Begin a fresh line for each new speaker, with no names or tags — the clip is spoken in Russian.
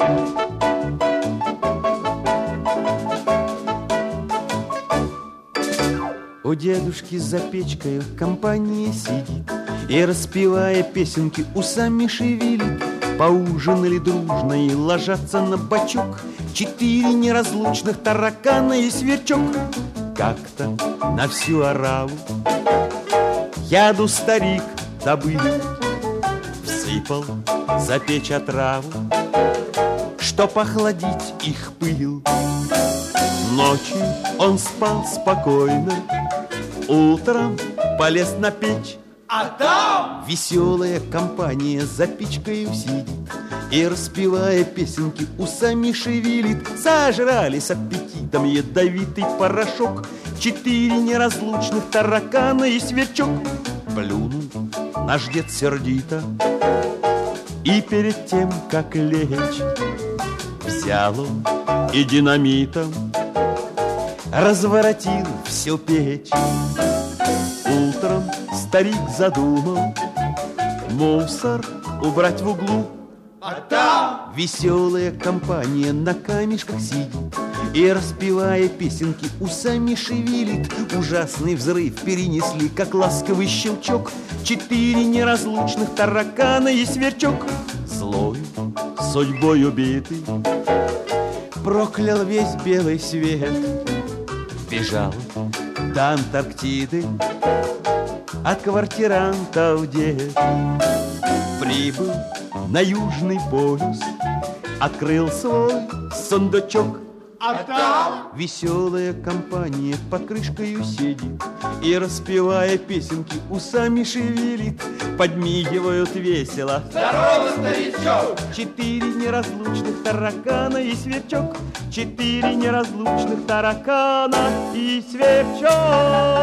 У дедушки за печкой компания сидит и, распевая песенки, усами шевелит. Поужинали дружно и ложатся на бочок 4 неразлучных таракана и сверчок. Как-то на всю ораву яду старик добыл, всыпал за печь отраву, чтоб охладить их пыл. Ночью он спал спокойно, утром полез на печь,
а там
веселая компания за печкой сидит и, распевая песенки, усами шевелит. Сожрали с аппетитом ядовитый порошок 4 неразлучных таракана и сверчок. Плюнул наш дед сердито и перед тем, как лечь, взял он и динамитом разворотил всю печь. Утром старик задумал мусор убрать в углу,
а там
веселая компания на камешках сидит и, распевая песенки, усами шевелит. Ужасный взрыв перенесли, как ласковый щелчок, 4 неразлучных таракана и сверчок. Злой, судьбой убитый, проклял весь белый свет, бежал до Антарктиды от квартирантов дед. Прибыл на Южный полюс, открыл свой сундучок,
а там
веселая компания под крышкою сидит и, распевая песенки, усами шевелит. Подмигивают весело:
здорово, старичок!
4 неразлучных таракана и сверчок, 4 неразлучных таракана и сверчок.